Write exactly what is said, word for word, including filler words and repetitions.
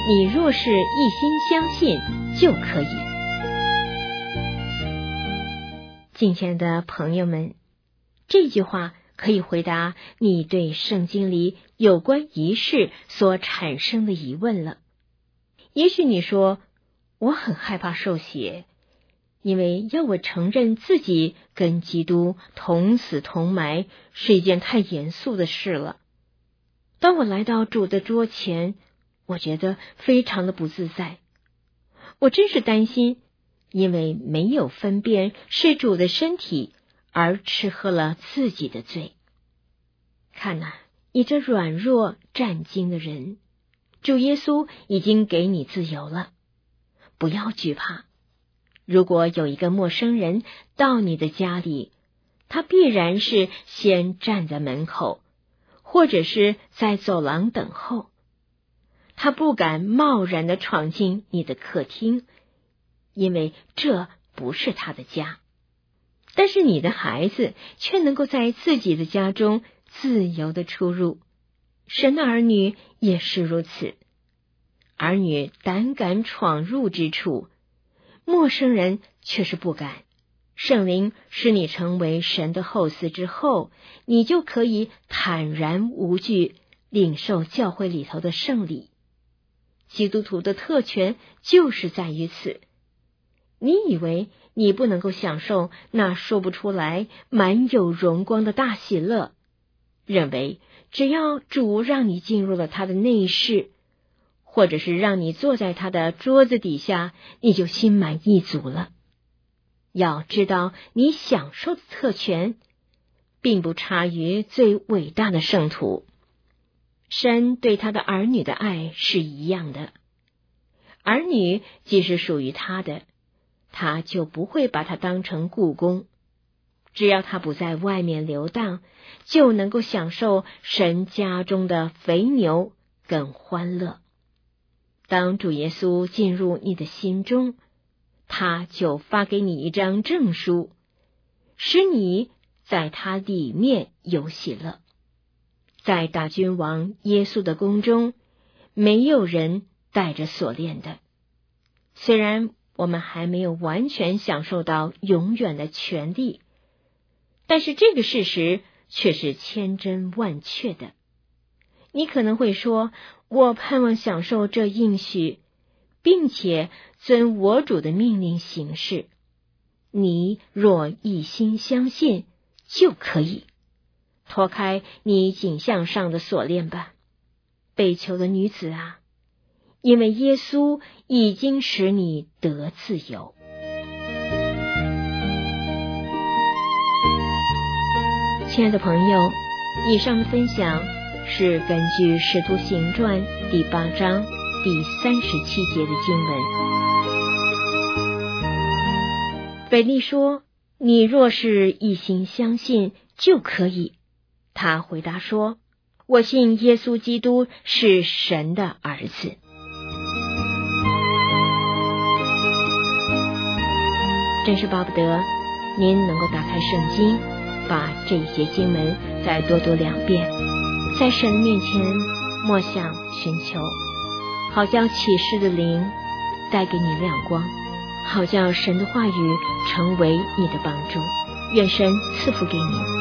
你若是一心相信，就可以。敬亲爱的朋友们，这句话可以回答你对圣经里有关仪式所产生的疑问了。也许你说，我很害怕受洗，因为要我承认自己跟基督同死同埋是一件太严肃的事了。当我来到主的桌前，我觉得非常的不自在。我真是担心，因为没有分辨是主的身体而吃喝了自己的罪。看哪，你这软弱战惊的人，主耶稣已经给你自由了，不要惧怕。如果有一个陌生人到你的家里，他必然是先站在门口，或者是在走廊等候。他不敢贸然地闯进你的客厅，因为这不是他的家。但是你的孩子却能够在自己的家中自由地出入，神的儿女也是如此。儿女胆敢闯入之处，陌生人却是不敢。圣灵使你成为神的后嗣之后，你就可以坦然无惧，领受教会里头的圣礼。基督徒的特权就是在于此。你以为你不能够享受那说不出来满有荣光的大喜乐，认为只要主让你进入了他的内室，或者是让你坐在他的桌子底下，你就心满意足了。要知道，你享受的特权并不差于最伟大的圣徒。神对他的儿女的爱是一样的，儿女既是属于他的，他就不会把他当成雇工。只要他不在外面游荡，就能够享受神家中的肥牛跟欢乐。当主耶稣进入你的心中，他就发给你一张证书，使你在他里面有喜乐。在大君王耶稣的宫中，没有人带着锁链的。虽然我们还没有完全享受到永远的权利，但是这个事实却是千真万确的。你可能会说，我盼望享受这应许，并且遵我主的命令行事。你若一心相信，就可以脱开你颈项上的锁链吧，被囚的女子啊，因为耶稣已经使你得自由。亲爱的朋友，以上的分享是根据《使徒行传》第八章第三十七节的经文。腓力说，你若是一心相信，就可以。他回答说，我信耶稣基督是神的儿子。真是巴不得您能够打开圣经，把这一节经文再多读两遍，在神的面前默想寻求，好叫启示的灵带给你亮光，好叫神的话语成为你的帮助。愿神赐福给你。